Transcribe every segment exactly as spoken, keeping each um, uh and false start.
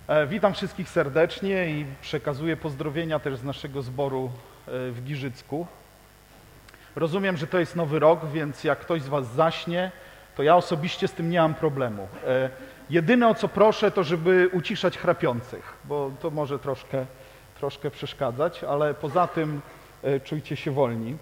Witam wszystkich serdecznie i przekazuję pozdrowienia też z naszego zboru w Giżycku. Rozumiem, że to jest nowy rok, więc jak ktoś z was zaśnie, to ja osobiście z tym nie mam problemu. Jedyne, o co proszę, to żeby uciszać chrapiących, bo to może troszkę, troszkę przeszkadzać, ale poza tym czujcie się wolni.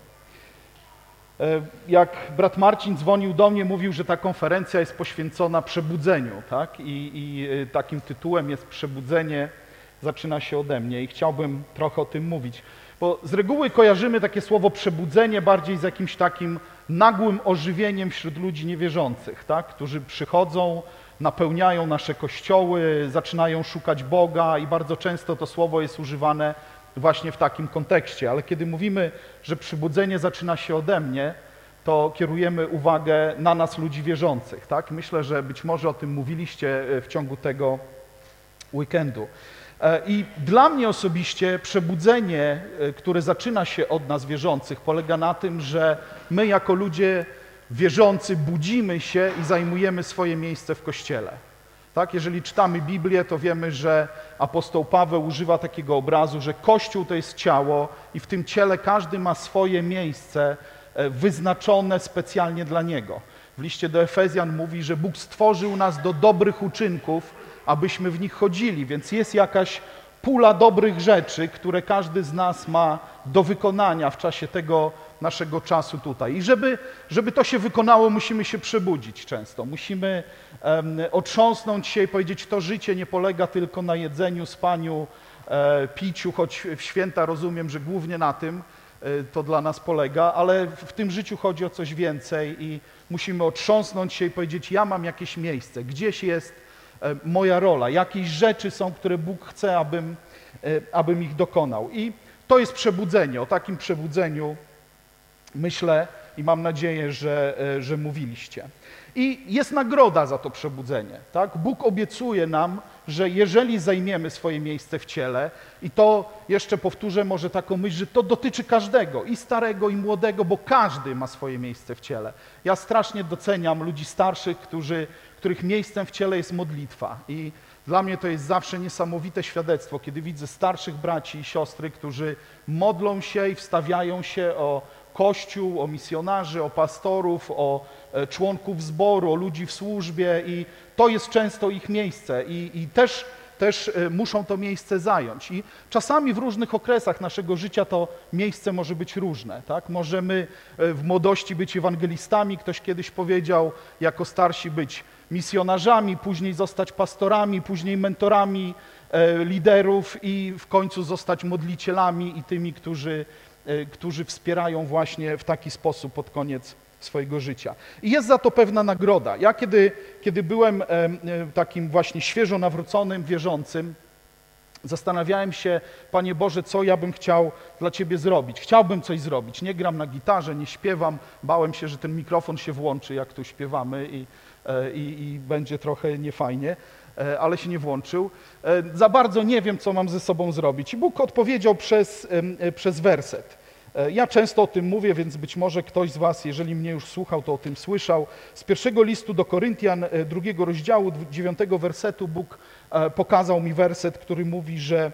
Jak brat Marcin dzwonił do mnie, mówił, że ta konferencja jest poświęcona przebudzeniu, tak? I, i takim tytułem jest Przebudzenie zaczyna się ode mnie i chciałbym trochę o tym mówić. Bo z reguły kojarzymy takie słowo przebudzenie bardziej z jakimś takim nagłym ożywieniem wśród ludzi niewierzących, tak? Którzy przychodzą, napełniają nasze kościoły, zaczynają szukać Boga i bardzo często to słowo jest używane właśnie w takim kontekście. Ale kiedy mówimy, że przebudzenie zaczyna się ode mnie, to kierujemy uwagę na nas, ludzi wierzących, tak? Myślę, że być może o tym mówiliście w ciągu tego weekendu. I dla mnie osobiście przebudzenie, które zaczyna się od nas wierzących, polega na tym, że my jako ludzie wierzący budzimy się i zajmujemy swoje miejsce w Kościele. Tak? Jeżeli czytamy Biblię, to wiemy, że apostoł Paweł używa takiego obrazu, że Kościół to jest ciało i w tym ciele każdy ma swoje miejsce wyznaczone specjalnie dla niego. W liście do Efezjan mówi, że Bóg stworzył nas do dobrych uczynków, abyśmy w nich chodzili, więc jest jakaś pula dobrych rzeczy, które każdy z nas ma do wykonania w czasie tego naszego czasu tutaj. I żeby, żeby to się wykonało, musimy się przebudzić często. Musimy um, otrząsnąć się i powiedzieć, to życie nie polega tylko na jedzeniu, spaniu, e, piciu, choć w święta rozumiem, że głównie na tym e, to dla nas polega, ale w, w tym życiu chodzi o coś więcej i musimy otrząsnąć się i powiedzieć, ja mam jakieś miejsce, gdzieś jest e, moja rola, jakieś rzeczy są, które Bóg chce, abym, e, abym ich dokonał. I to jest przebudzenie. O takim przebudzeniu myślę i mam nadzieję, że, że mówiliście. I jest nagroda za to przebudzenie. Tak? Bóg obiecuje nam, że jeżeli zajmiemy swoje miejsce w ciele, i to jeszcze powtórzę może taką myśl, że to dotyczy każdego, i starego, i młodego, bo każdy ma swoje miejsce w ciele. Ja strasznie doceniam ludzi starszych, którzy, których miejscem w ciele jest modlitwa. I dla mnie to jest zawsze niesamowite świadectwo, kiedy widzę starszych braci i siostry, którzy modlą się i wstawiają się o Kościół, o misjonarzy, o pastorów, o członków zboru, o ludzi w służbie i to jest często ich miejsce i, i też, też muszą to miejsce zająć. I czasami w różnych okresach naszego życia to miejsce może być różne. Tak? Możemy w młodości być ewangelistami, ktoś kiedyś powiedział, jako starsi być misjonarzami, później zostać pastorami, później mentorami e, liderów i w końcu zostać modlicielami i tymi, którzy którzy wspierają właśnie w taki sposób pod koniec swojego życia. I jest za to pewna nagroda. Ja kiedy, kiedy byłem takim właśnie świeżo nawróconym, wierzącym, zastanawiałem się, Panie Boże, co ja bym chciał dla Ciebie zrobić. Chciałbym coś zrobić. Nie gram na gitarze, nie śpiewam. Bałem się, że ten mikrofon się włączy, jak tu śpiewamy i, i, i będzie trochę niefajnie, ale się nie włączył. Za bardzo nie wiem, co mam ze sobą zrobić. I Bóg odpowiedział przez, przez werset. Ja często o tym mówię, więc być może ktoś z was, jeżeli mnie już słuchał, to o tym słyszał. Z pierwszego listu do Koryntian, drugiego rozdziału, dziewiątego wersetu, Bóg pokazał mi werset, który mówi, że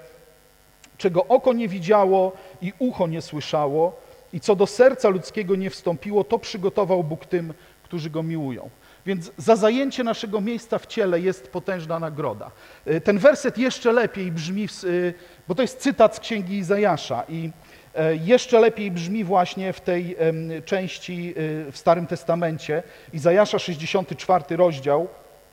czego oko nie widziało i ucho nie słyszało i co do serca ludzkiego nie wstąpiło, to przygotował Bóg tym, którzy Go miłują. Więc za zajęcie naszego miejsca w ciele jest potężna nagroda. Ten werset jeszcze lepiej brzmi, bo to jest cytat z Księgi Izajasza i jeszcze lepiej brzmi właśnie w tej części w Starym Testamencie. Izajasza, sześćdziesiąty czwarty rozdział.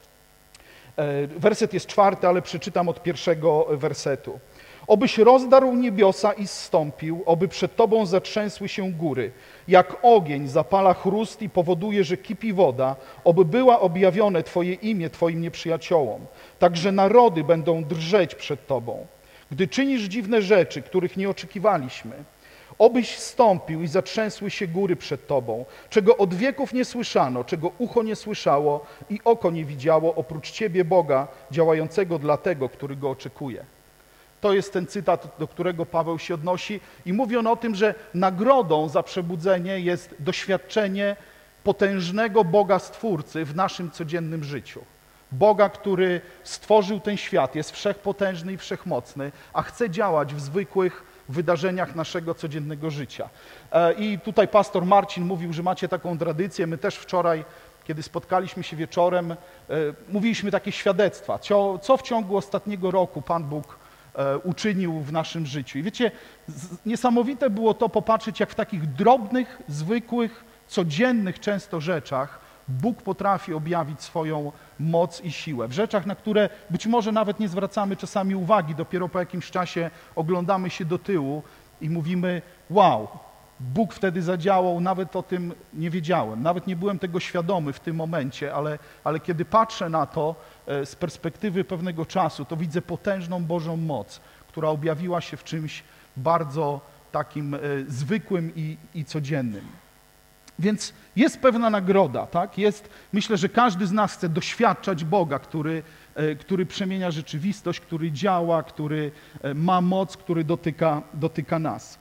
Werset jest czwarty, ale przeczytam od pierwszego wersetu. Obyś rozdarł niebiosa i zstąpił, oby przed Tobą zatrzęsły się góry. Jak ogień zapala chrust i powoduje, że kipi woda, oby była objawione Twoje imię Twoim nieprzyjaciołom. Także narody będą drżeć przed Tobą. Gdy czynisz dziwne rzeczy, których nie oczekiwaliśmy, obyś zstąpił i zatrzęsły się góry przed Tobą, czego od wieków nie słyszano, czego ucho nie słyszało i oko nie widziało, oprócz Ciebie, Boga, działającego dla tego, który Go oczekuje. To jest ten cytat, do którego Paweł się odnosi i mówi on o tym, że nagrodą za przebudzenie jest doświadczenie potężnego Boga Stwórcy w naszym codziennym życiu. Boga, który stworzył ten świat, jest wszechpotężny i wszechmocny, a chce działać w zwykłych wydarzeniach naszego codziennego życia. I tutaj pastor Marcin mówił, że macie taką tradycję. My też wczoraj, kiedy spotkaliśmy się wieczorem, mówiliśmy takie świadectwa, co, co w ciągu ostatniego roku Pan Bóg uczynił w naszym życiu. I wiecie, niesamowite było to popatrzeć, jak w takich drobnych, zwykłych, codziennych często rzeczach Bóg potrafi objawić swoją moc i siłę. W rzeczach, na które być może nawet nie zwracamy czasami uwagi, dopiero po jakimś czasie oglądamy się do tyłu i mówimy: wow, Bóg wtedy zadziałał, nawet o tym nie wiedziałem, nawet nie byłem tego świadomy w tym momencie, ale, ale kiedy patrzę na to z perspektywy pewnego czasu, to widzę potężną Bożą moc, która objawiła się w czymś bardzo takim zwykłym i, i codziennym. Więc jest pewna nagroda, tak? Jest, myślę, że każdy z nas chce doświadczać Boga, który, który przemienia rzeczywistość, który działa, który ma moc, który dotyka, dotyka nas.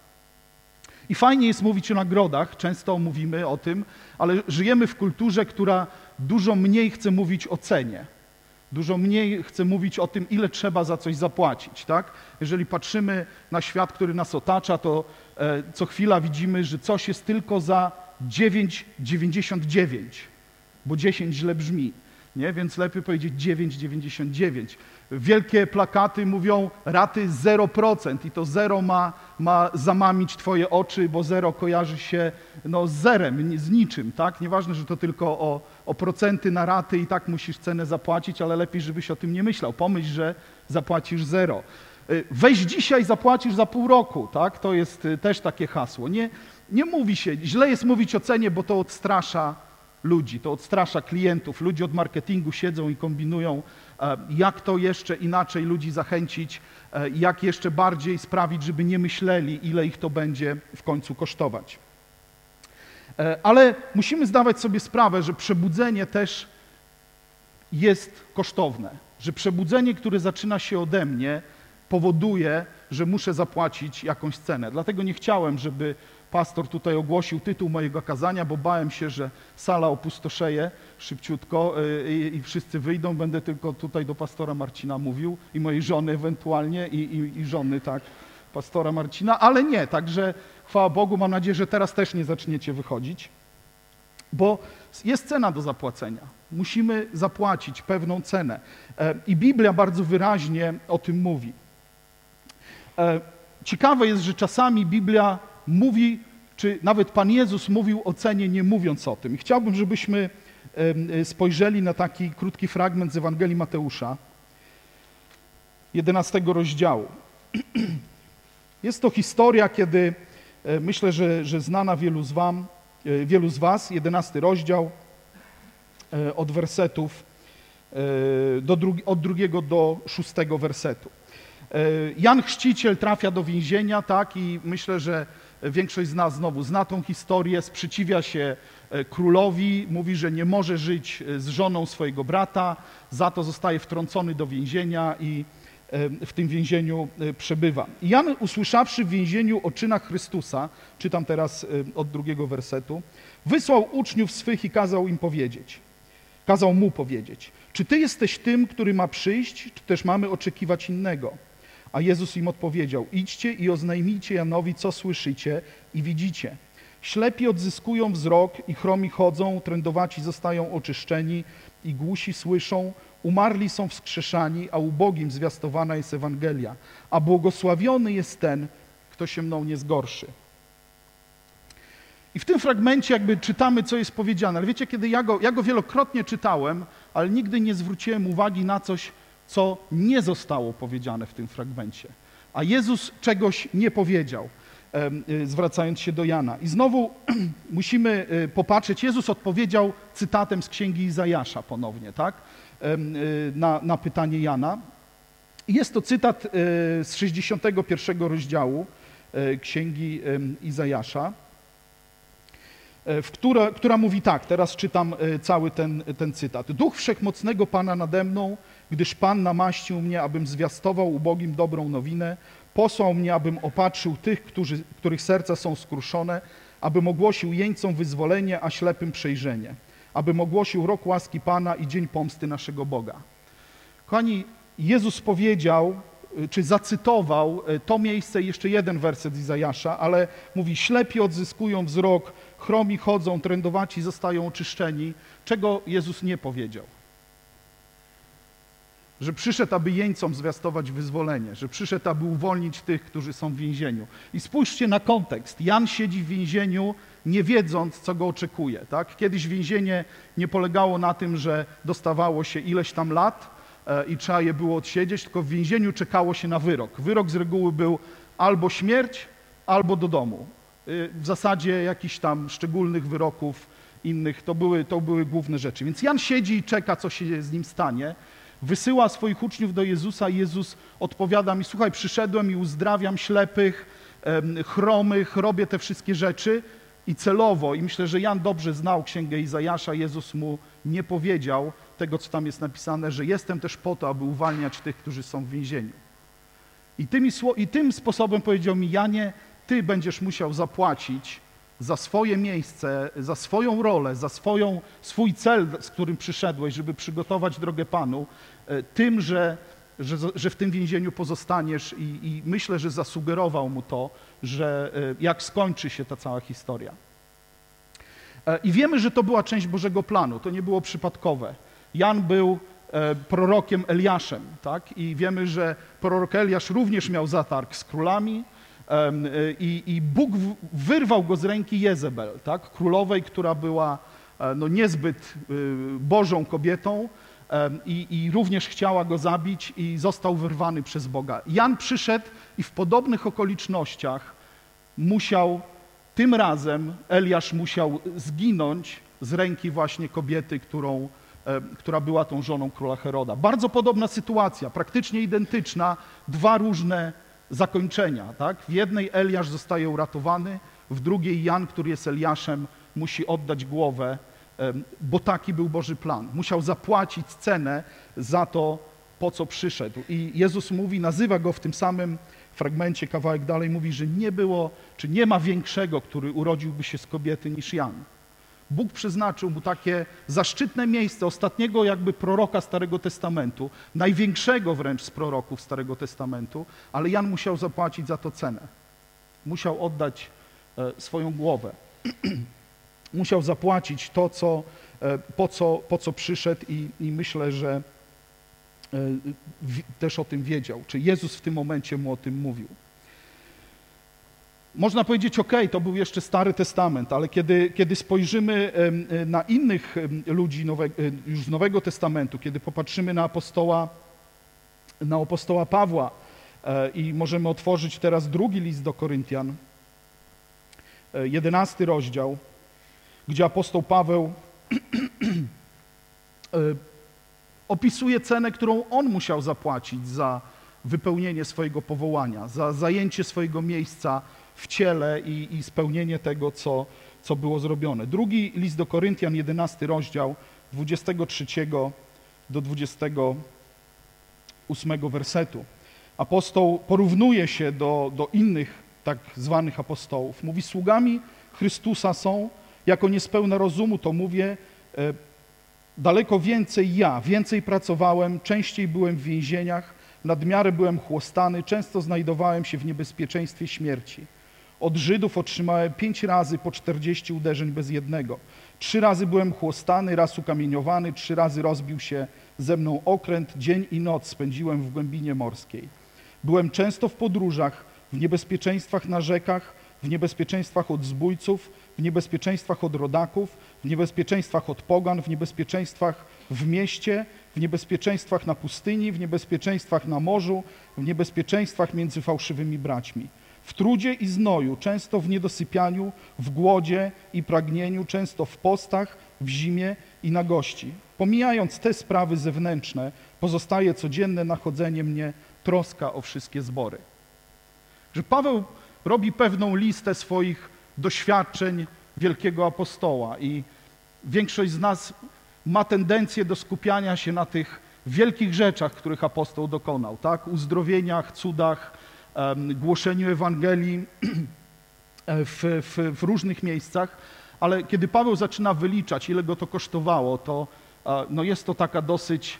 I fajnie jest mówić o nagrodach, często mówimy o tym, ale żyjemy w kulturze, która dużo mniej chce mówić o cenie. Dużo mniej chce mówić o tym, ile trzeba za coś zapłacić, tak? Jeżeli patrzymy na świat, który nas otacza, to e, co chwila widzimy, że coś jest tylko za dziewięć dziewięćdziesiąt dziewięć, bo dziesięć źle brzmi, nie? Więc lepiej powiedzieć dziewięć dziewięćdziesiąt dziewięć. Wielkie plakaty mówią raty zero procent i to zero ma, ma zamamić twoje oczy, bo zero kojarzy się no, z zerem, z niczym, tak? Nieważne, że to tylko o, o procenty na raty i tak musisz cenę zapłacić, ale lepiej, żebyś o tym nie myślał. Pomyśl, że zapłacisz zero. Weź dzisiaj, zapłacisz za pół roku, tak? To jest też takie hasło. Nie, nie mówi się, źle jest mówić o cenie, bo to odstrasza ludzi, to odstrasza klientów. Ludzie od marketingu siedzą i kombinują, jak to jeszcze inaczej ludzi zachęcić, jak jeszcze bardziej sprawić, żeby nie myśleli, ile ich to będzie w końcu kosztować. Ale musimy zdawać sobie sprawę, że przebudzenie też jest kosztowne, że przebudzenie, które zaczyna się ode mnie, powoduje, że muszę zapłacić jakąś cenę. Dlatego nie chciałem, żeby pastor tutaj ogłosił tytuł mojego kazania, bo bałem się, że sala opustoszeje szybciutko i, i wszyscy wyjdą. Będę tylko tutaj do pastora Marcina mówił i mojej żony ewentualnie i, i, i żony, tak, pastora Marcina, ale nie, także chwała Bogu, mam nadzieję, że teraz też nie zaczniecie wychodzić, bo jest cena do zapłacenia. Musimy zapłacić pewną cenę i Biblia bardzo wyraźnie o tym mówi. Ciekawe jest, że czasami Biblia mówi, czy nawet Pan Jezus mówił o cenie, nie mówiąc o tym. I chciałbym, żebyśmy spojrzeli na taki krótki fragment z Ewangelii Mateusza, jedenastego rozdziału. Jest to historia, kiedy myślę, że, że znana wielu z, wam, wielu z was, jedenasty rozdział, od wersetów, do drugi, od drugiego do szóstego wersetu. Jan Chrzciciel trafia do więzienia, tak, i myślę, że większość z nas znowu zna tą historię, sprzeciwia się królowi, mówi, że nie może żyć z żoną swojego brata, za to zostaje wtrącony do więzienia i w tym więzieniu przebywa. I Jan, usłyszawszy w więzieniu o czynach Chrystusa, czytam teraz od drugiego wersetu, wysłał uczniów swych i kazał im powiedzieć, kazał mu powiedzieć, czy ty jesteś tym, który ma przyjść, czy też mamy oczekiwać innego? A Jezus im odpowiedział, idźcie i oznajmijcie Janowi, co słyszycie i widzicie. Ślepi odzyskują wzrok i chromi chodzą, trędowaci zostają oczyszczeni i głusi słyszą, umarli są wskrzeszani, a ubogim zwiastowana jest Ewangelia. A błogosławiony jest ten, kto się mną nie zgorszy. I w tym fragmencie jakby czytamy, co jest powiedziane. Ale wiecie, kiedy ja go, ja go wielokrotnie czytałem, ale nigdy nie zwróciłem uwagi na coś, co nie zostało powiedziane w tym fragmencie. A Jezus czegoś nie powiedział, zwracając się do Jana. I znowu musimy popatrzeć, Jezus odpowiedział cytatem z Księgi Izajasza ponownie, tak? Na, na pytanie Jana. I jest to cytat z sześćdziesiątego pierwszego rozdziału Księgi Izajasza, w która, która mówi tak, teraz czytam cały ten, ten cytat. Duch Wszechmocnego Pana nade mną, gdyż Pan namaścił mnie, abym zwiastował ubogim dobrą nowinę, posłał mnie, abym opatrzył tych, którzy, których serca są skruszone, abym ogłosił jeńcom wyzwolenie, a ślepym przejrzenie, abym ogłosił rok łaski Pana i dzień pomsty naszego Boga. Kochani, Jezus powiedział, czy zacytował to miejsce, jeszcze jeden werset z Izajasza, ale mówi: ślepi odzyskują wzrok, chromi chodzą, trędowaci zostają oczyszczeni. Czego Jezus nie powiedział? Że przyszedł, aby jeńcom zwiastować wyzwolenie, że przyszedł, aby uwolnić tych, którzy są w więzieniu. I spójrzcie na kontekst. Jan siedzi w więzieniu, nie wiedząc, co go oczekuje. Tak? Kiedyś więzienie nie polegało na tym, że dostawało się ileś tam lat e, i trzeba je było odsiedzieć, tylko w więzieniu czekało się na wyrok. Wyrok z reguły był albo śmierć, albo do domu. Y, w zasadzie jakichś tam szczególnych wyroków innych, to były, to były główne rzeczy. Więc Jan siedzi i czeka, co się z nim stanie. Wysyła swoich uczniów do Jezusa i Jezus odpowiada mi: słuchaj, przyszedłem i uzdrawiam ślepych, chromych, robię te wszystkie rzeczy i celowo, i myślę, że Jan dobrze znał Księgę Izajasza, Jezus mu nie powiedział tego, co tam jest napisane, że jestem też po to, aby uwalniać tych, którzy są w więzieniu. I, tymi, I tym sposobem powiedział mi: Janie, ty będziesz musiał zapłacić za swoje miejsce, za swoją rolę, za swoją, swój cel, z którym przyszedłeś, żeby przygotować drogę Panu, tym, że, że, że w tym więzieniu pozostaniesz, i, i myślę, że zasugerował mu to, że jak skończy się ta cała historia. I wiemy, że to była część Bożego planu, to nie było przypadkowe. Jan był prorokiem Eliaszem, tak? I wiemy, że prorok Eliasz również miał zatarg z królami, I, I Bóg wyrwał go z ręki Jezebel, tak? Królowej, która była no, niezbyt Bożą kobietą, i, i również chciała go zabić, i został wyrwany przez Boga. Jan przyszedł i w podobnych okolicznościach musiał, tym razem Eliasz musiał zginąć z ręki właśnie kobiety, którą, która była tą żoną króla Heroda. Bardzo podobna sytuacja, praktycznie identyczna, dwa różne zakończenia, tak? W jednej Eliasz zostaje uratowany, w drugiej Jan, który jest Eliaszem, musi oddać głowę, bo taki był Boży plan. Musiał zapłacić cenę za to, po co przyszedł. I Jezus mówi, nazywa go w tym samym fragmencie, kawałek dalej, mówi, że nie było, czy nie ma większego, który urodziłby się z kobiety niż Jan. Bóg przeznaczył mu takie zaszczytne miejsce, ostatniego jakby proroka Starego Testamentu, największego wręcz z proroków Starego Testamentu, ale Jan musiał zapłacić za to cenę. Musiał oddać e, swoją głowę. Musiał zapłacić to, co, e, po, co, po co przyszedł, i, i myślę, że e, w, też o tym wiedział. Czy Jezus w tym momencie mu o tym mówił. Można powiedzieć, ok, to był jeszcze Stary Testament, ale kiedy, kiedy spojrzymy na innych ludzi nowe, już z Nowego Testamentu, kiedy popatrzymy na apostoła, na apostoła Pawła, i możemy otworzyć teraz drugi list do Koryntian, jedenasty rozdział, gdzie apostoł Paweł opisuje cenę, którą on musiał zapłacić za wypełnienie swojego powołania, za zajęcie swojego miejsca w ciele i, i spełnienie tego, co, co było zrobione. Drugi list do Koryntian, jedenasty rozdział, dwudziestego trzeciego do dwudziestego ósmego wersetu. Apostoł porównuje się do, do innych tak zwanych apostołów. Mówi, sługami Chrystusa są, jako niespełna rozumu, to mówię, e, daleko więcej ja, więcej pracowałem, częściej byłem w więzieniach, nadmiarę byłem chłostany, często znajdowałem się w niebezpieczeństwie śmierci. Od Żydów otrzymałem pięć razy po czterdzieści uderzeń bez jednego. Trzy razy byłem chłostany, raz ukamieniowany, trzy razy rozbił się ze mną okręt, dzień i noc spędziłem w głębinie morskiej. Byłem często w podróżach, w niebezpieczeństwach na rzekach, w niebezpieczeństwach od zbójców, w niebezpieczeństwach od rodaków, w niebezpieczeństwach od pogan, w niebezpieczeństwach w mieście, w niebezpieczeństwach na pustyni, w niebezpieczeństwach na morzu, w niebezpieczeństwach między fałszywymi braćmi. W trudzie i znoju, często w niedosypianiu, w głodzie i pragnieniu, często w postach, w zimie i nagości. Pomijając te sprawy zewnętrzne, pozostaje codzienne nachodzenie mnie, troska o wszystkie zbory. Że Paweł robi pewną listę swoich doświadczeń wielkiego apostoła, i większość z nas ma tendencję do skupiania się na tych wielkich rzeczach, których apostoł dokonał, tak? Uzdrowieniach, cudach, um, głoszeniu Ewangelii w, w, w różnych miejscach, ale kiedy Paweł zaczyna wyliczać, ile go to kosztowało, to no jest to taka dosyć,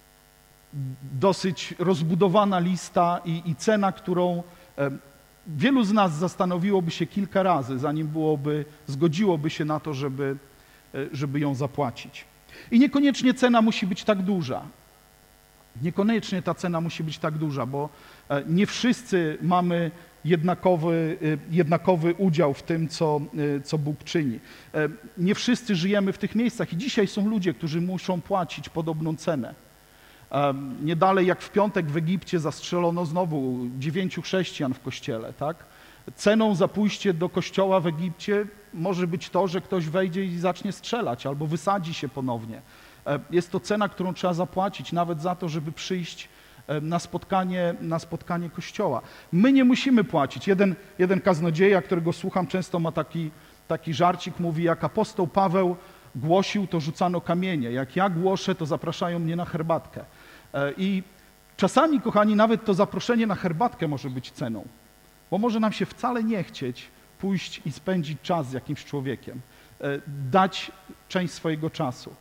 dosyć rozbudowana lista i, i cena, którą wielu z nas zastanowiłoby się kilka razy, zanim byłoby, zgodziłoby się na to, żeby, żeby ją zapłacić. I niekoniecznie cena musi być tak duża. Niekoniecznie ta cena musi być tak duża, bo nie wszyscy mamy jednakowy, jednakowy udział w tym, co, co Bóg czyni. Nie wszyscy żyjemy w tych miejscach i dzisiaj są ludzie, którzy muszą płacić podobną cenę. Nie dalej jak w piątek w Egipcie zastrzelono znowu dziewięciu chrześcijan w kościele, tak? Ceną za pójście do kościoła w Egipcie może być to, że ktoś wejdzie i zacznie strzelać albo wysadzi się ponownie. Jest to cena, którą trzeba zapłacić nawet za to, żeby przyjść na spotkanie, na spotkanie kościoła. My nie musimy płacić. Jeden, jeden kaznodzieja, którego słucham często, ma taki, taki żarcik, mówi, jak apostoł Paweł głosił, to rzucano kamienie. Jak ja głoszę, to zapraszają mnie na herbatkę. I czasami, kochani, nawet to zaproszenie na herbatkę może być ceną, bo może nam się wcale nie chcieć pójść i spędzić czas z jakimś człowiekiem, dać część swojego czasu.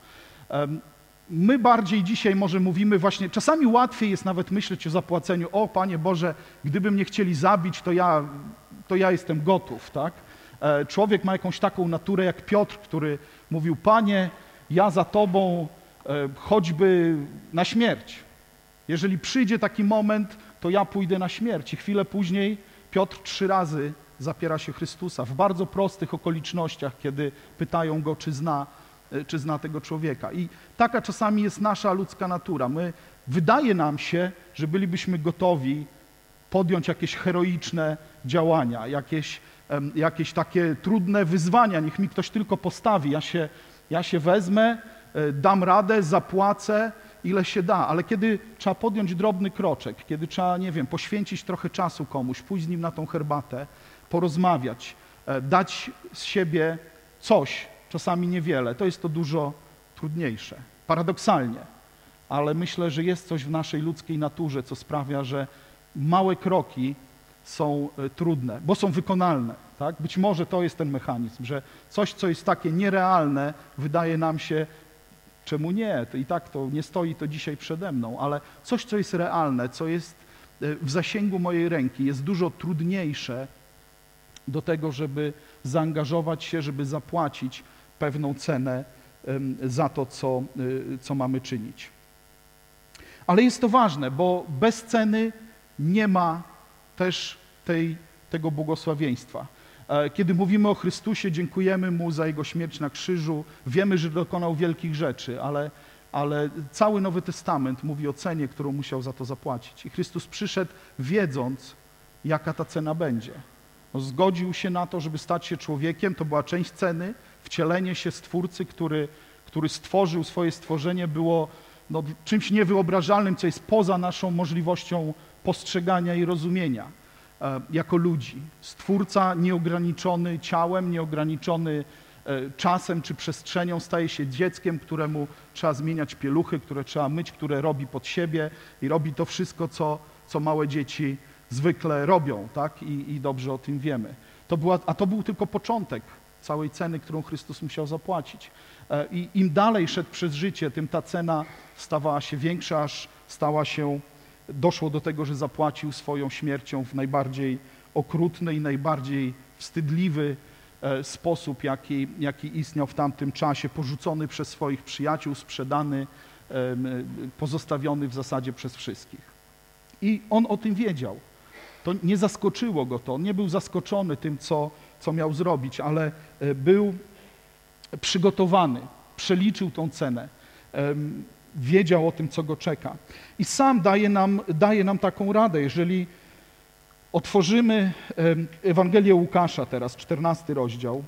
My bardziej dzisiaj może mówimy właśnie, czasami łatwiej jest nawet myśleć o zapłaceniu, o Panie Boże, gdyby mnie chcieli zabić, to ja, to ja jestem gotów, tak? Człowiek ma jakąś taką naturę jak Piotr, który mówił, Panie, ja za Tobą choćby na śmierć. Jeżeli przyjdzie taki moment, to ja pójdę na śmierć. I chwilę później Piotr trzy razy zapiera się Chrystusa w bardzo prostych okolicznościach, kiedy pytają go, czy zna, czy zna tego człowieka. I taka czasami jest nasza ludzka natura. My, wydaje nam się, że bylibyśmy gotowi podjąć jakieś heroiczne działania, jakieś, jakieś takie trudne wyzwania. Niech mi ktoś tylko postawi. Ja się, ja się wezmę, dam radę, zapłacę, ile się da. Ale kiedy trzeba podjąć drobny kroczek, kiedy trzeba, nie wiem, poświęcić trochę czasu komuś, pójść z nim na tą herbatę, porozmawiać, dać z siebie coś, czasami niewiele, to jest to dużo trudniejsze. Paradoksalnie, ale myślę, że jest coś w naszej ludzkiej naturze, co sprawia, że małe kroki są trudne, bo są wykonalne. Tak? Być może to jest ten mechanizm, że coś, co jest takie nierealne, wydaje nam się, czemu nie? To i tak to nie stoi to dzisiaj przede mną, ale coś, co jest realne, co jest w zasięgu mojej ręki, jest dużo trudniejsze do tego, żeby zaangażować się, żeby zapłacić pewną cenę za to, co, co mamy czynić. Ale jest to ważne, bo bez ceny nie ma też tej, tego błogosławieństwa. Kiedy mówimy o Chrystusie, dziękujemy Mu za Jego śmierć na krzyżu, wiemy, że dokonał wielkich rzeczy, ale, ale cały Nowy Testament mówi o cenie, którą musiał za to zapłacić. I Chrystus przyszedł wiedząc, jaka ta cena będzie. No, zgodził się na to, żeby stać się człowiekiem, to była część ceny. Wcielenie się Stwórcy, który, który stworzył swoje stworzenie, było no, czymś niewyobrażalnym, co jest poza naszą możliwością postrzegania i rozumienia e, jako ludzi. Stwórca nieograniczony ciałem, nieograniczony e, czasem czy przestrzenią staje się dzieckiem, któremu trzeba zmieniać pieluchy, które trzeba myć, które robi pod siebie i robi to wszystko, co, co małe dzieci zwykle robią, tak? I, i dobrze o tym wiemy. To była, a to był tylko początek całej ceny, którą Chrystus musiał zapłacić. I im dalej szedł przez życie, tym ta cena stawała się większa, aż stała się, doszło do tego, że zapłacił swoją śmiercią w najbardziej okrutny i najbardziej wstydliwy sposób, jaki, jaki istniał w tamtym czasie, porzucony przez swoich przyjaciół, sprzedany, pozostawiony w zasadzie przez wszystkich. I on o tym wiedział. To nie zaskoczyło go to, on nie był zaskoczony tym, co, co miał zrobić, ale był przygotowany, przeliczył tą cenę, wiedział o tym, co go czeka. I sam daje nam, daje nam taką radę, jeżeli otworzymy Ewangelię Łukasza teraz, czternasty rozdział.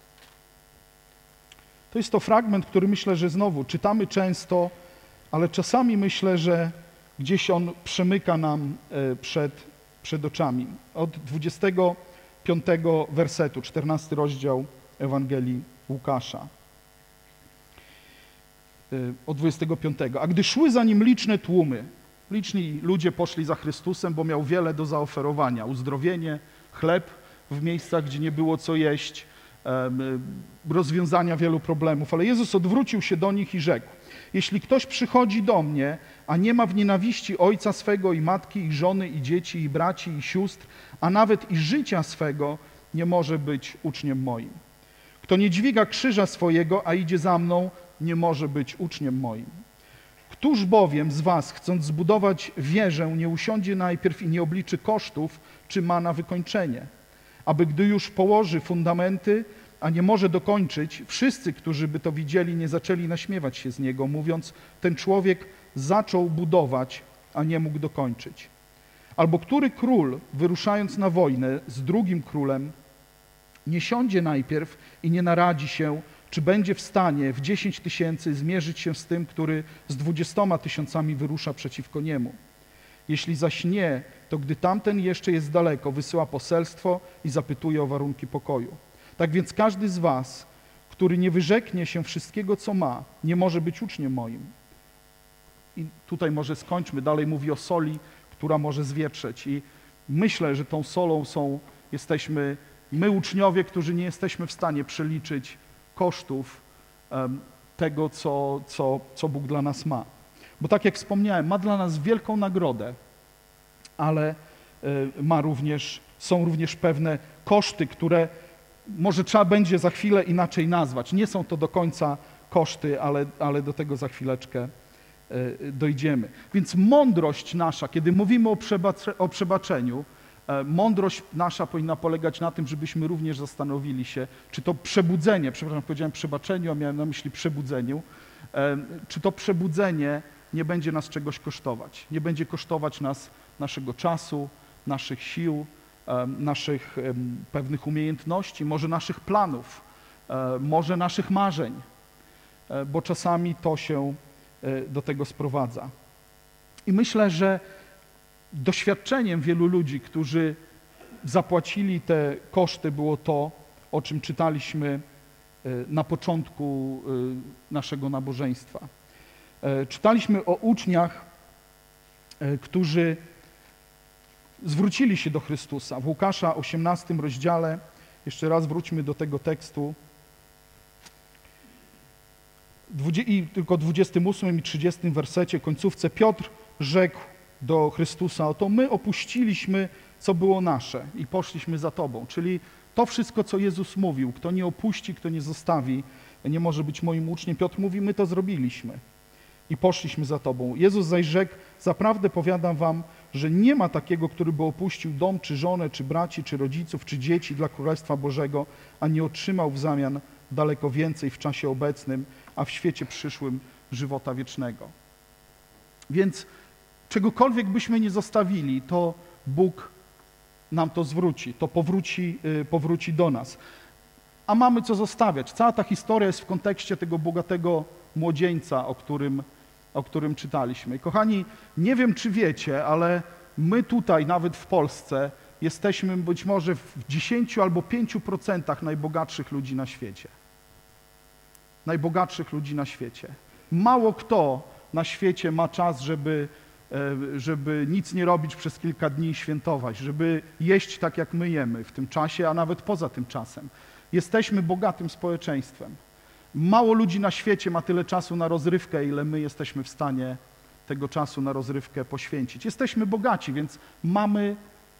To jest to fragment, który myślę, że znowu czytamy często, ale czasami myślę, że gdzieś on przemyka nam przed, przed oczami. Od dwudziestego piątego wersetu, czternasty rozdział Ewangelii Łukasza. Od dwudziestego piątego. A gdy szły za nim liczne tłumy, liczni ludzie poszli za Chrystusem, bo miał wiele do zaoferowania. Uzdrowienie, chleb w miejscach, gdzie nie było co jeść, rozwiązania wielu problemów. Ale Jezus odwrócił się do nich i rzekł: jeśli ktoś przychodzi do mnie, a nie ma w nienawiści ojca swego i matki, i żony, i dzieci, i braci, i sióstr, a nawet i życia swego, nie może być uczniem moim. Kto nie dźwiga krzyża swojego, a idzie za mną, nie może być uczniem moim. Któż bowiem z was, chcąc zbudować wieżę, nie usiądzie najpierw i nie obliczy kosztów, czy ma na wykończenie? Aby gdy już położy fundamenty, a nie może dokończyć, wszyscy, którzy by to widzieli, nie zaczęli naśmiewać się z niego, mówiąc: ten człowiek zaczął budować, a nie mógł dokończyć. Albo który król, wyruszając na wojnę z drugim królem, nie siądzie najpierw i nie naradzi się, czy będzie w stanie w dziesięć tysięcy zmierzyć się z tym, który z dwudziestoma tysiącami wyrusza przeciwko niemu. Jeśli zaś nie, to gdy tamten jeszcze jest daleko, wysyła poselstwo i zapytuje o warunki pokoju. Tak więc każdy z was, który nie wyrzeknie się wszystkiego, co ma, nie może być uczniem moim. I tutaj może skończmy. Dalej mówi o soli, która może zwietrzeć. I myślę, że tą solą są, jesteśmy my, uczniowie, którzy nie jesteśmy w stanie przeliczyć kosztów um, tego, co, co, co Bóg dla nas ma. Bo tak jak wspomniałem, ma dla nas wielką nagrodę, ale y, ma również, są również pewne koszty, które może trzeba będzie za chwilę inaczej nazwać. Nie są to do końca koszty, ale, ale do tego za chwileczkę y, dojdziemy. Więc mądrość nasza, kiedy mówimy o, przebacze, o przebaczeniu, mądrość nasza powinna polegać na tym, żebyśmy również zastanowili się, czy to przebudzenie, przepraszam, powiedziałem przebaczeniu, a miałem na myśli przebudzeniu, czy to przebudzenie nie będzie nas czegoś kosztować. Nie będzie kosztować nas naszego czasu, naszych sił, naszych pewnych umiejętności, może naszych planów, może naszych marzeń, bo czasami to się do tego sprowadza. I myślę, że doświadczeniem wielu ludzi, którzy zapłacili te koszty, było to, o czym czytaliśmy na początku naszego nabożeństwa. Czytaliśmy o uczniach, którzy zwrócili się do Chrystusa. W Łukasza osiemnastym rozdziale, jeszcze raz wróćmy do tego tekstu, i tylko dwudziestym ósmym i trzydziestym wersecie, końcówce, Piotr rzekł do Chrystusa: oto my opuściliśmy, co było nasze i poszliśmy za Tobą. Czyli to wszystko, co Jezus mówił, kto nie opuści, kto nie zostawi, nie może być moim uczniem. Piotr mówi: my to zrobiliśmy i poszliśmy za Tobą. Jezus zaś rzekł: zaprawdę powiadam wam, że nie ma takiego, który by opuścił dom, czy żonę, czy braci, czy rodziców, czy dzieci dla Królestwa Bożego, a nie otrzymał w zamian daleko więcej w czasie obecnym, a w świecie przyszłym żywota wiecznego. Więc czegokolwiek byśmy nie zostawili, to Bóg nam to zwróci, to powróci, powróci do nas. A mamy co zostawiać. Cała ta historia jest w kontekście tego bogatego młodzieńca, o którym, o którym czytaliśmy. I kochani, nie wiem, czy wiecie, ale my tutaj, nawet w Polsce, jesteśmy być może w dziesięciu albo pięciu procentach najbogatszych ludzi na świecie. Najbogatszych ludzi na świecie. Mało kto na świecie ma czas, żeby żeby nic nie robić przez kilka dni i świętować, żeby jeść tak, jak my jemy w tym czasie, a nawet poza tym czasem. Jesteśmy bogatym społeczeństwem. Mało ludzi na świecie ma tyle czasu na rozrywkę, ile my jesteśmy w stanie tego czasu na rozrywkę poświęcić. Jesteśmy bogaci, więc mamy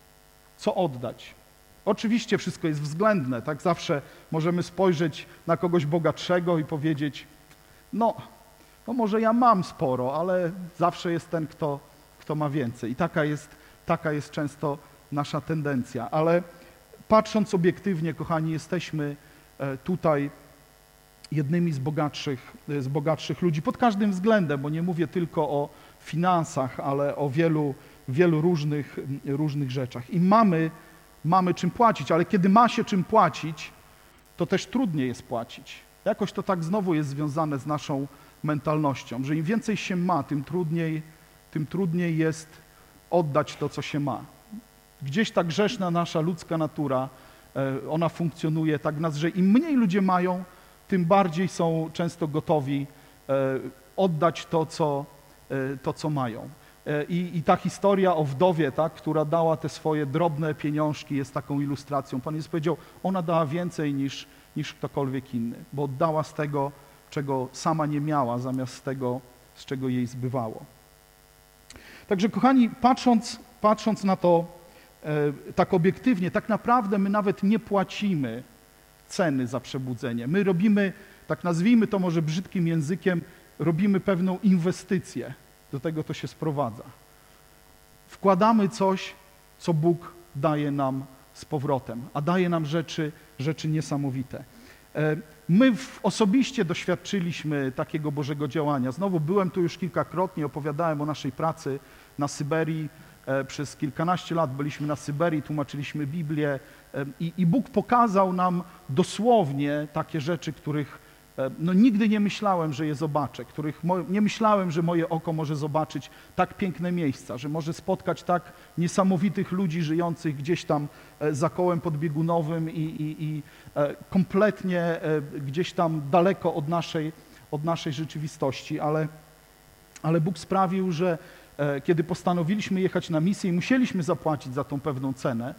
co oddać. Oczywiście wszystko jest względne, tak? Zawsze możemy spojrzeć na kogoś bogatszego i powiedzieć: no, no może ja mam sporo, ale zawsze jest ten, kto, kto ma więcej. I taka jest, taka jest często nasza tendencja. Ale patrząc obiektywnie, kochani, jesteśmy tutaj jednymi z bogatszych, z bogatszych ludzi pod każdym względem, bo nie mówię tylko o finansach, ale o wielu, wielu różnych, różnych rzeczach. I mamy, mamy czym płacić, ale kiedy ma się czym płacić, to też trudniej jest płacić. Jakoś to tak znowu jest związane z naszą mentalnością, że im więcej się ma, tym trudniej, tym trudniej jest oddać to, co się ma. Gdzieś ta grzeszna nasza ludzka natura, ona funkcjonuje tak w nas, że im mniej ludzie mają, tym bardziej są często gotowi oddać to, co, to, co mają. I, I ta historia o wdowie, tak, która dała te swoje drobne pieniążki, jest taką ilustracją. Pan Jezus powiedział: ona dała więcej niż, niż ktokolwiek inny, bo oddała z tego, czego sama nie miała, zamiast tego, z czego jej zbywało. Także kochani, patrząc, patrząc na to e, tak obiektywnie, tak naprawdę my nawet nie płacimy ceny za przebudzenie. My robimy, tak nazwijmy to może brzydkim językiem, robimy pewną inwestycję. Do tego to się sprowadza. Wkładamy coś, co Bóg daje nam z powrotem, a daje nam rzeczy, rzeczy niesamowite. My osobiście doświadczyliśmy takiego Bożego działania. Znowu byłem tu już kilkakrotnie, opowiadałem o naszej pracy na Syberii. Przez kilkanaście lat byliśmy na Syberii, tłumaczyliśmy Biblię i, i Bóg pokazał nam dosłownie takie rzeczy, których no, nigdy nie myślałem, że je zobaczę, których mo- nie myślałem, że moje oko może zobaczyć tak piękne miejsca, że może spotkać tak niesamowitych ludzi żyjących gdzieś tam za kołem podbiegunowym i, i, i kompletnie gdzieś tam daleko od naszej, od naszej rzeczywistości, ale, ale Bóg sprawił, że kiedy postanowiliśmy jechać na misję i musieliśmy zapłacić za tą pewną cenę,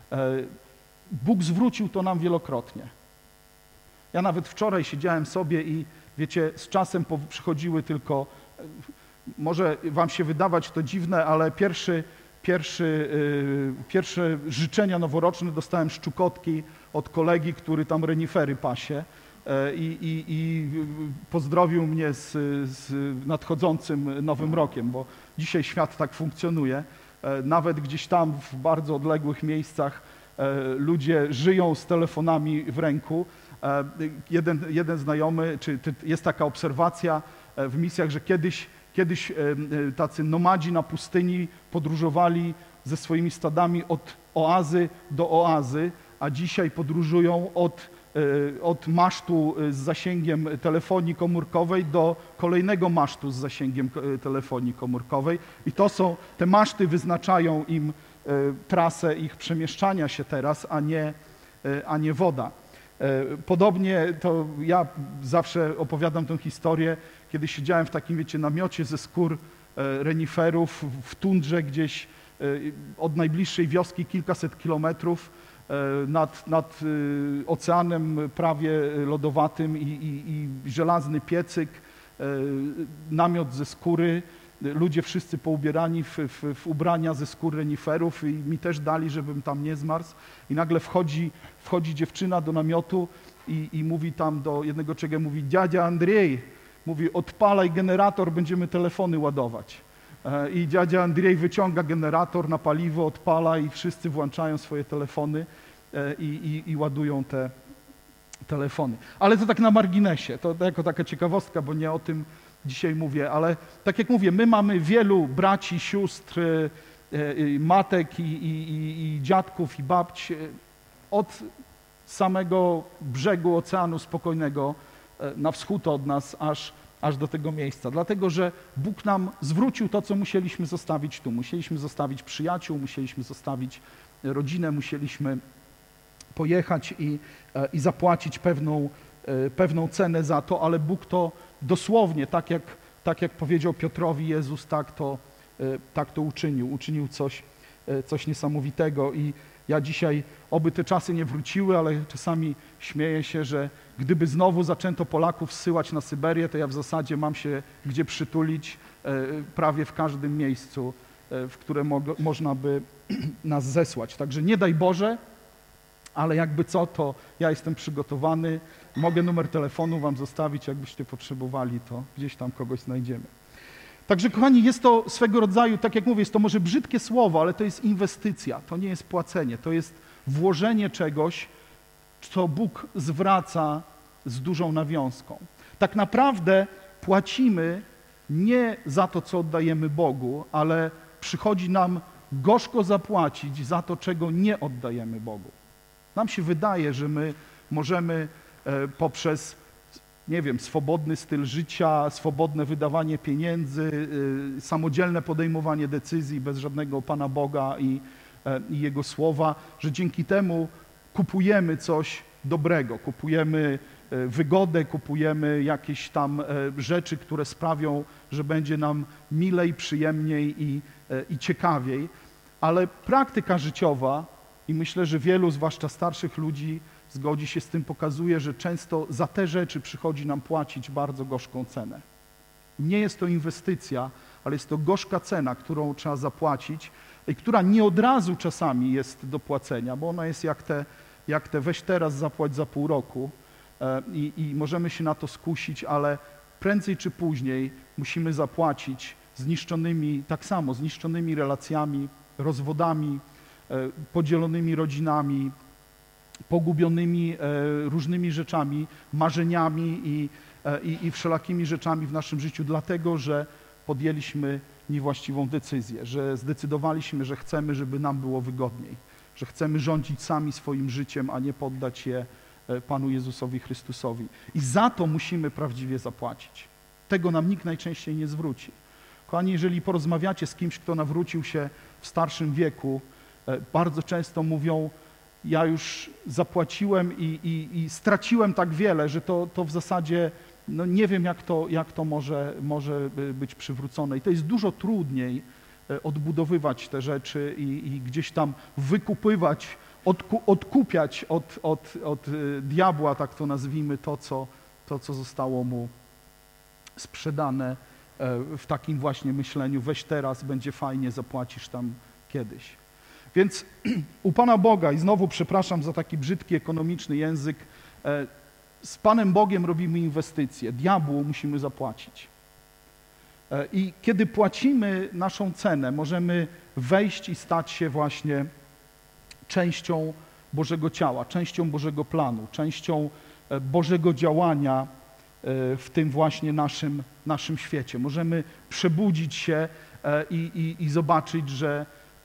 Bóg zwrócił to nam wielokrotnie. Ja nawet wczoraj siedziałem sobie i wiecie, z czasem przychodziły tylko, może wam się wydawać to dziwne, ale pierwszy, pierwszy, yy, pierwsze życzenia noworoczne dostałem szczukotki od kolegi, który tam renifery pasie yy, i, i pozdrowił mnie z, z nadchodzącym Nowym Rokiem, bo dzisiaj świat tak funkcjonuje. Yy, nawet gdzieś tam w bardzo odległych miejscach yy, ludzie żyją z telefonami w ręku. Jeden, jeden znajomy, czy, czy jest taka obserwacja w misjach, że kiedyś, kiedyś tacy nomadzi na pustyni podróżowali ze swoimi stadami od oazy do oazy, a dzisiaj podróżują od, od masztu z zasięgiem telefonii komórkowej do kolejnego masztu z zasięgiem telefonii komórkowej. I to są, te maszty wyznaczają im trasę ich przemieszczania się teraz, a nie, a nie woda. Podobnie to ja zawsze opowiadam tę historię, kiedy siedziałem w takim, wiecie, namiocie ze skór reniferów w tundrze gdzieś od najbliższej wioski kilkaset kilometrów nad, nad oceanem prawie lodowatym i, i, i żelazny piecyk, namiot ze skóry, ludzie wszyscy poubierani w, w, w ubrania ze skór reniferów i mi też dali, żebym tam nie zmarzł. I nagle wchodzi, wchodzi dziewczyna do namiotu i, i mówi tam do jednego człowieka, mówi: dziadzia Andrzej, mówi, odpalaj generator, będziemy telefony ładować. I dziadzia Andrzej wyciąga generator na paliwo, odpala i wszyscy włączają swoje telefony i, i, i ładują te telefony. Ale to tak na marginesie, to jako taka ciekawostka, bo nie o tym dzisiaj mówię, ale tak jak mówię, my mamy wielu braci, sióstr, matek i, i, i dziadków i babć od samego brzegu Oceanu Spokojnego na wschód od nas, aż, aż do tego miejsca. Dlatego, że Bóg nam zwrócił to, co musieliśmy zostawić tu. Musieliśmy zostawić przyjaciół, musieliśmy zostawić rodzinę, musieliśmy pojechać i, i zapłacić pewną, pewną cenę za to, ale Bóg to dosłownie, tak jak, tak jak powiedział Piotrowi Jezus, tak to, tak to uczynił. Uczynił coś, coś niesamowitego i ja dzisiaj, oby te czasy nie wróciły, ale czasami śmieję się, że gdyby znowu zaczęto Polaków zsyłać na Syberię, to ja w zasadzie mam się gdzie przytulić prawie w każdym miejscu, w które mo można by nas zesłać. Także nie daj Boże, ale jakby co, to ja jestem przygotowany. Mogę numer telefonu wam zostawić, jakbyście potrzebowali, to gdzieś tam kogoś znajdziemy. Także kochani, jest to swego rodzaju, tak jak mówię, jest to może brzydkie słowo, ale to jest inwestycja, to nie jest płacenie, to jest włożenie czegoś, co Bóg zwraca z dużą nawiązką. Tak naprawdę płacimy nie za to, co oddajemy Bogu, ale przychodzi nam gorzko zapłacić za to, czego nie oddajemy Bogu. Nam się wydaje, że my możemy poprzez, nie wiem, swobodny styl życia, swobodne wydawanie pieniędzy, samodzielne podejmowanie decyzji bez żadnego Pana Boga i, i Jego słowa, że dzięki temu kupujemy coś dobrego, kupujemy wygodę, kupujemy jakieś tam rzeczy, które sprawią, że będzie nam milej, przyjemniej i, i ciekawiej, ale praktyka życiowa, i myślę, że wielu, zwłaszcza starszych ludzi, zgodzi się z tym, pokazuje, że często za te rzeczy przychodzi nam płacić bardzo gorzką cenę. Nie jest to inwestycja, ale jest to gorzka cena, którą trzeba zapłacić i która nie od razu czasami jest do płacenia, bo ona jest jak te, jak te weź teraz, zapłać za pół roku e, i, i możemy się na to skusić, ale prędzej czy później musimy zapłacić zniszczonymi, tak samo zniszczonymi relacjami, rozwodami, e, podzielonymi rodzinami, pogubionymi e, różnymi rzeczami, marzeniami i, e, i, i wszelakimi rzeczami w naszym życiu, dlatego że podjęliśmy niewłaściwą decyzję, że zdecydowaliśmy, że chcemy, żeby nam było wygodniej, że chcemy rządzić sami swoim życiem, a nie poddać je Panu Jezusowi Chrystusowi. I za to musimy prawdziwie zapłacić. Tego nam nikt najczęściej nie zwróci. Kochani, jeżeli porozmawiacie z kimś, kto nawrócił się w starszym wieku, bardzo często mówią, ja już zapłaciłem i, i, i straciłem tak wiele, że to, to w zasadzie no nie wiem, jak to, jak to może, może być przywrócone. I to jest dużo trudniej odbudowywać te rzeczy i, i gdzieś tam wykupywać, odku, odkupiać od, od, od diabła, tak to nazwijmy, to co, to, co zostało mu sprzedane w takim właśnie myśleniu, weź teraz, będzie fajnie, zapłacisz tam kiedyś. Więc u Pana Boga, i znowu przepraszam za taki brzydki ekonomiczny język, z Panem Bogiem robimy inwestycje, diabłu musimy zapłacić. I kiedy płacimy naszą cenę, możemy wejść i stać się właśnie częścią Bożego ciała, częścią Bożego planu, częścią Bożego działania w tym właśnie naszym, naszym świecie. Możemy przebudzić się i, i, i zobaczyć, że,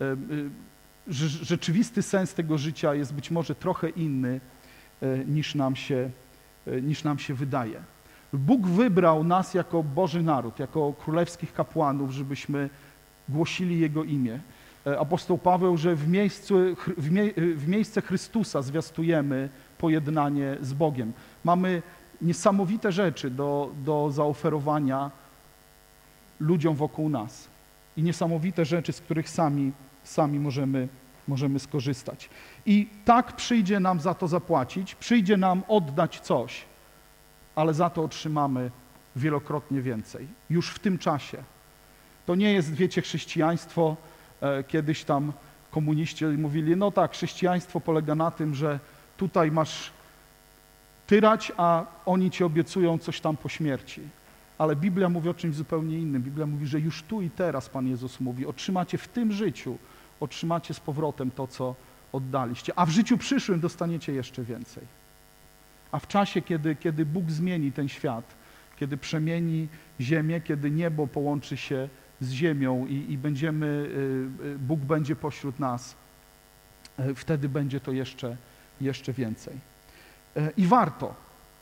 że rzeczywisty sens tego życia jest być może trochę inny niż nam się, niż nam się wydaje. Bóg wybrał nas jako Boży naród, jako królewskich kapłanów, żebyśmy głosili Jego imię. Apostoł Paweł, że w, miejscu, w, mie, w miejsce Chrystusa zwiastujemy pojednanie z Bogiem. Mamy niesamowite rzeczy do, do zaoferowania ludziom wokół nas i niesamowite rzeczy, z których sami, sami możemy, możemy skorzystać. I tak przyjdzie nam za to zapłacić, przyjdzie nam oddać coś, ale za to otrzymamy wielokrotnie więcej. Już w tym czasie. To nie jest, wiecie, chrześcijaństwo, e, kiedyś tam komuniści mówili, no tak, chrześcijaństwo polega na tym, że tutaj masz tyrać, a oni ci obiecują coś tam po śmierci. Ale Biblia mówi o czymś zupełnie innym. Biblia mówi, że już tu i teraz, Pan Jezus mówi, otrzymacie w tym życiu, otrzymacie z powrotem to, co oddaliście, a w życiu przyszłym dostaniecie jeszcze więcej. A w czasie, kiedy, kiedy Bóg zmieni ten świat, kiedy przemieni ziemię, kiedy niebo połączy się z ziemią i, i będziemy, Bóg będzie pośród nas, wtedy będzie to jeszcze, jeszcze więcej. I warto.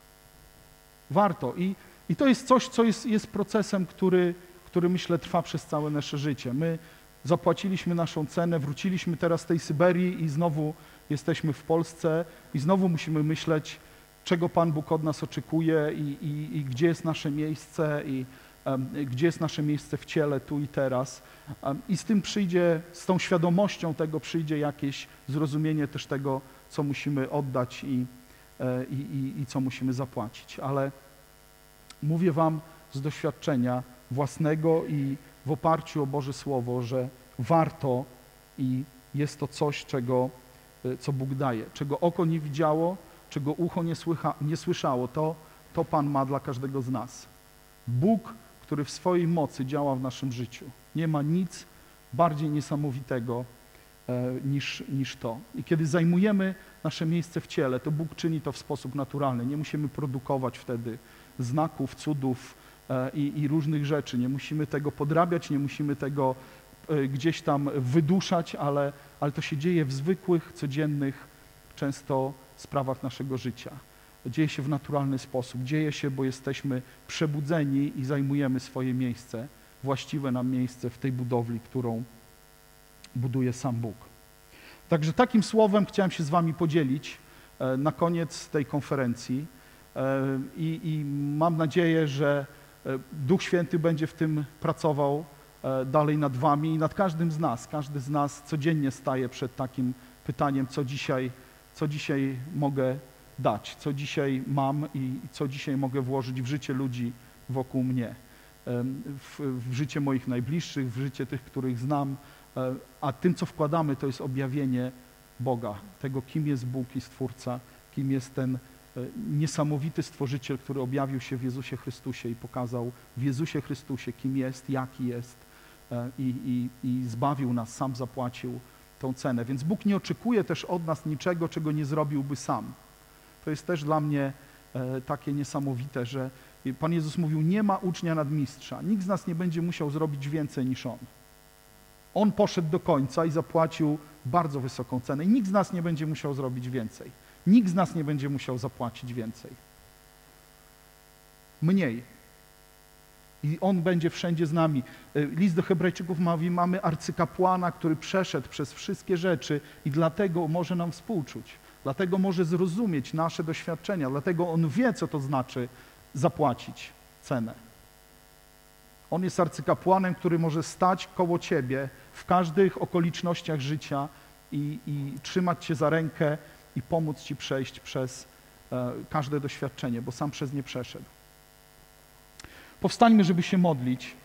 Warto. I, i to jest coś, co jest, jest procesem, który, który myślę trwa przez całe nasze życie. My zapłaciliśmy naszą cenę, wróciliśmy teraz z tej Syberii i znowu jesteśmy w Polsce i znowu musimy myśleć, czego Pan Bóg od nas oczekuje i, i, i gdzie jest nasze miejsce i um, gdzie jest nasze miejsce w ciele, tu i teraz. Um, I z tym przyjdzie, z tą świadomością tego przyjdzie jakieś zrozumienie też tego, co musimy oddać i, e, i, i, i co musimy zapłacić. Ale mówię wam z doświadczenia własnego i w oparciu o Boże Słowo, że warto i jest to coś, czego, co Bóg daje, czego oko nie widziało, czego ucho nie, słycha, nie słyszało, to, to Pan ma dla każdego z nas. Bóg, który w swojej mocy działa w naszym życiu. Nie ma nic bardziej niesamowitego e, niż, niż to. I kiedy zajmujemy nasze miejsce w ciele, to Bóg czyni to w sposób naturalny. Nie musimy produkować wtedy znaków, cudów e, i, i różnych rzeczy. Nie musimy tego podrabiać, nie musimy tego e, gdzieś tam wyduszać, ale, ale to się dzieje w zwykłych, codziennych, często sprawach naszego życia. Dzieje się w naturalny sposób. Dzieje się, bo jesteśmy przebudzeni i zajmujemy swoje miejsce, właściwe nam miejsce w tej budowli, którą buduje sam Bóg. Także takim słowem chciałem się z wami podzielić e, na koniec tej konferencji e, i, i mam nadzieję, że e, Duch Święty będzie w tym pracował e, dalej nad wami i nad każdym z nas. Każdy z nas codziennie staje przed takim pytaniem, co dzisiaj Co dzisiaj mogę dać, co dzisiaj mam i co dzisiaj mogę włożyć w życie ludzi wokół mnie, w, w życie moich najbliższych, w życie tych, których znam, a tym, co wkładamy, to jest objawienie Boga, tego, kim jest Bóg i Stwórca, kim jest ten niesamowity Stworzyciel, który objawił się w Jezusie Chrystusie i pokazał w Jezusie Chrystusie, kim jest, jaki jest i, i, i zbawił nas, sam zapłacił tą cenę. Więc Bóg nie oczekuje też od nas niczego, czego nie zrobiłby sam. To jest też dla mnie e, takie niesamowite, że Pan Jezus mówił, nie ma ucznia nadmistrza. Nikt z nas nie będzie musiał zrobić więcej niż On. On poszedł do końca i zapłacił bardzo wysoką cenę i nikt z nas nie będzie musiał zrobić więcej. Nikt z nas nie będzie musiał zapłacić więcej. Mniej. I On będzie wszędzie z nami. List do Hebrajczyków mówi, mamy arcykapłana, który przeszedł przez wszystkie rzeczy i dlatego może nam współczuć. Dlatego może zrozumieć nasze doświadczenia. Dlatego On wie, co to znaczy zapłacić cenę. On jest arcykapłanem, który może stać koło ciebie w każdych okolicznościach życia i, i trzymać cię za rękę i pomóc ci przejść przez e, każde doświadczenie, bo sam przez nie przeszedł. Powstańmy, żeby się modlić.